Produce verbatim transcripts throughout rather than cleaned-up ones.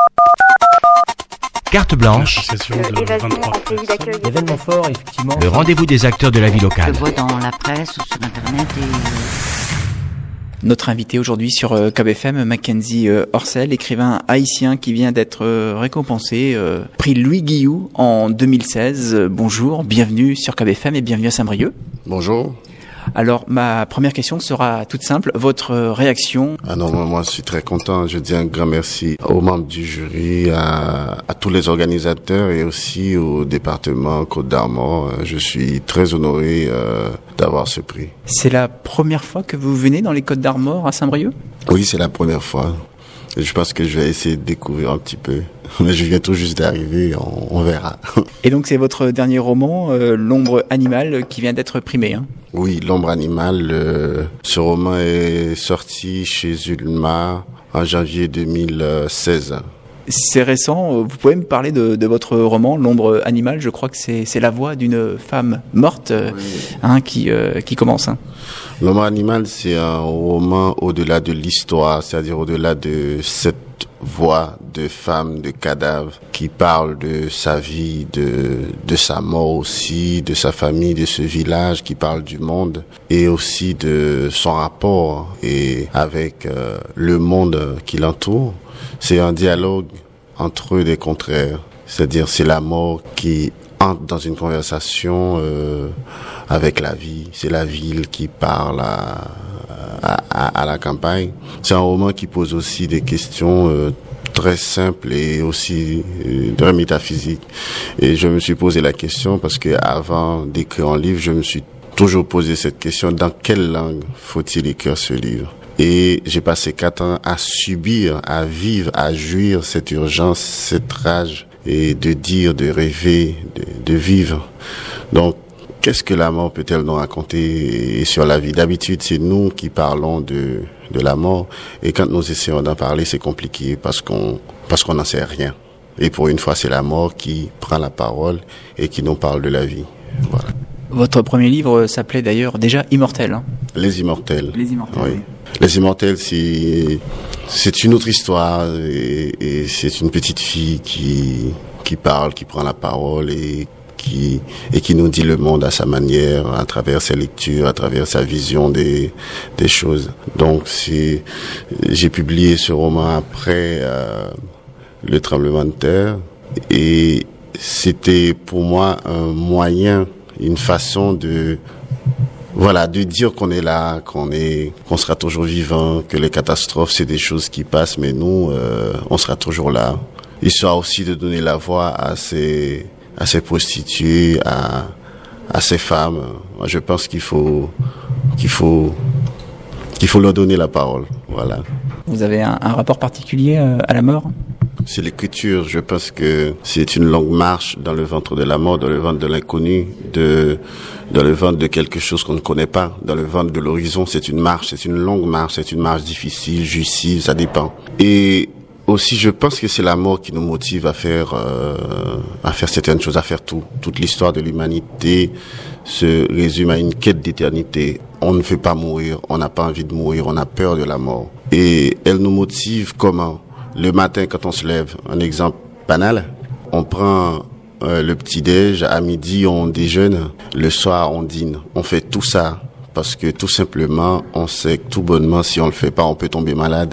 Carte blanche, événement fort, effectivement. le rendez-vous des acteurs de la vie locale. Je vois dans la presse ou sur Internet et... Notre invité aujourd'hui sur euh, K B F M, Mackenzie euh, Orsel, écrivain haïtien qui vient d'être euh, récompensé, euh, prix Louis Guillou en deux mille seize. Euh, bonjour, bienvenue sur K B F M et bienvenue à Saint-Brieuc. Bonjour. Alors, ma première question sera toute simple. Votre euh, réaction? Ah non, moi, moi, je suis très content. Je dis un grand merci aux membres du jury, à, à tous les organisateurs et aussi au département Côte d'Armor. Je suis très honoré euh, d'avoir ce prix. C'est la première fois que vous venez dans les Côtes d'Armor à Saint-Brieuc? Oui, c'est la première fois. Je pense que je vais essayer de découvrir un petit peu. Mais je viens tout juste d'arriver, on, on verra. Et donc, c'est votre dernier roman, euh, L'ombre animale, qui vient d'être primé, hein? Oui, L'ombre animale. Euh, ce roman est sorti chez Ulma en janvier deux mille seize. C'est récent. Vous pouvez me parler de, de votre roman, L'ombre animale? Je crois que c'est, c'est la voix d'une femme morte, oui. hein, qui, euh, qui commence. Hein. L'ombre animale, c'est un roman au-delà de l'histoire, c'est-à-dire au-delà de cette voix de femme, de cadavre, qui parle de sa vie, de, de sa mort aussi, de sa famille, de ce village, qui parle du monde et aussi de son rapport et avec euh, le monde qui l'entoure. C'est un dialogue entre des contraires, c'est-à-dire c'est la mort qui entre dans une conversation euh, avec la vie, c'est la ville qui parle à, à, à la campagne. C'est un roman qui pose aussi des questions euh, très simples et aussi euh, très métaphysiques. Et je me suis posé la question parce que avant d'écrire un livre, je me suis toujours posé cette question: dans quelle langue faut-il écrire ce livre? Et j'ai passé quatre ans à subir, à vivre, à jouir cette urgence, cette rage, et de dire, de rêver, de, de vivre. Donc, qu'est-ce que la mort peut-elle nous raconter sur la vie? D'habitude, c'est nous qui parlons de, de la mort, et quand nous essayons d'en parler, c'est compliqué parce qu'on, parce qu'on n'en sait rien. Et pour une fois, c'est la mort qui prend la parole et qui nous parle de la vie. Voilà. Votre premier livre s'appelait d'ailleurs déjà Immortel. Hein. Les Immortels. Les Immortels. Oui. Les Immortels, c'est c'est une autre histoire et, et c'est une petite fille qui qui parle, qui prend la parole et qui et qui nous dit le monde à sa manière, à travers ses lectures, à travers sa vision des des choses. Donc c'est j'ai publié ce roman après euh, le tremblement de terre et c'était pour moi un moyen, une façon de Voilà, de dire qu'on est là, qu'on est, qu'on sera toujours vivant, que les catastrophes, c'est des choses qui passent, mais nous, euh, on sera toujours là. Histoire aussi de donner la voix à ces, à ces prostituées, à, à ces femmes. Moi, je pense qu'il faut, qu'il faut, qu'il faut leur donner la parole. Voilà. Vous avez un, un rapport particulier à la mort? C'est l'écriture. Je pense que c'est une longue marche dans le ventre de la mort, dans le ventre de l'inconnu, de, dans le ventre de quelque chose qu'on ne connaît pas, dans le ventre de l'horizon. C'est une marche, c'est une longue marche, c'est une marche difficile, jouissive, ça dépend. Et aussi, je pense que c'est la mort qui nous motive à faire, euh, à faire certaines choses, à faire tout. Toute l'histoire de l'humanité se résume à une quête d'éternité. On ne veut pas mourir, on n'a pas envie de mourir, on a peur de la mort. Et elle nous motive comment? Le matin, quand on se lève, un exemple banal, on prend euh, le petit-déj, à midi on déjeune, le soir on dîne. On fait tout ça parce que tout simplement, on sait que tout bonnement, si on le fait pas, on peut tomber malade.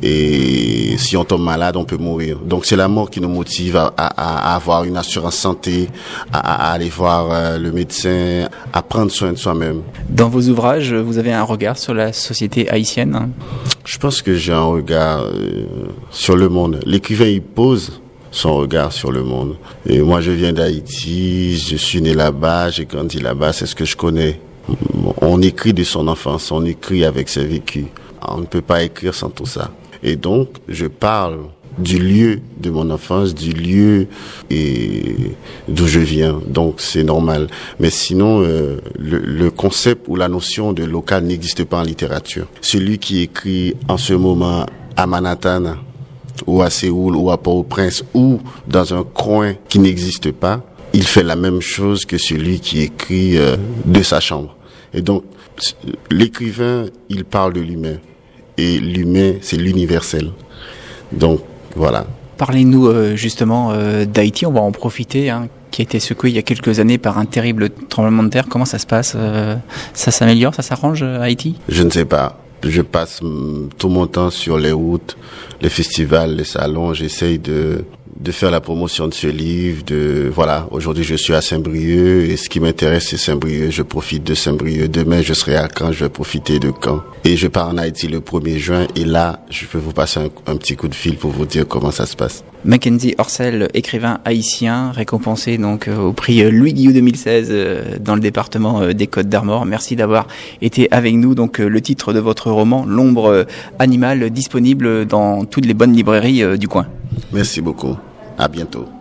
Et si on tombe malade, on peut mourir. Donc c'est la mort qui nous motive à, à, à avoir une assurance santé, à, à aller voir euh, le médecin, à prendre soin de soi-même. Dans vos ouvrages, vous avez un regard sur la société haïtienne? Je pense que j'ai un regard euh, sur le monde. L'écrivain, il pose son regard sur le monde. Et moi, je viens d'Haïti, je suis né là-bas, j'ai grandi là-bas, c'est ce que je connais. On écrit de son enfance, on écrit avec ses vécus. On ne peut pas écrire sans tout ça. Et donc, je parle du lieu de mon enfance, du lieu et d'où je viens. Donc, c'est normal. Mais sinon, euh, le, le concept ou la notion de local n'existe pas en littérature. Celui qui écrit en ce moment à Manhattan, ou à Séoul, ou à Port-au-Prince, ou dans un coin qui n'existe pas, il fait la même chose que celui qui écrit euh, de sa chambre. Et donc, l'écrivain, il parle de l'humain. Et l'humain, c'est l'universel. Donc, voilà. Parlez-nous euh, justement euh, d'Haïti, on va en profiter, hein, qui a été secoué il y a quelques années par un terrible tremblement de terre. Comment ça se passe euh, Ça s'améliore, ça s'arrange à Haïti? Je ne sais pas. Je passe mm, tout mon temps sur les routes, les festivals, les salons. J'essaye de de faire la promotion de ce livre. De voilà. Aujourd'hui, je suis à Saint-Brieuc et ce qui m'intéresse, c'est Saint-Brieuc. Je profite de Saint-Brieuc. Demain, je serai à Caen. Je vais profiter de Caen. Et je pars en Haïti le premier juin. Et là, je peux vous passer un, un petit coup de fil pour vous dire comment ça se passe. Mackenzie Orsel, écrivain haïtien, récompensé donc euh, au prix euh, Louis Guillou deux mille seize euh, dans le département euh, des Côtes-d'Armor. Merci d'avoir été avec nous. Donc euh, le titre de votre roman, L'ombre euh, animale, disponible dans toutes les bonnes librairies euh, du coin. Merci beaucoup. À bientôt.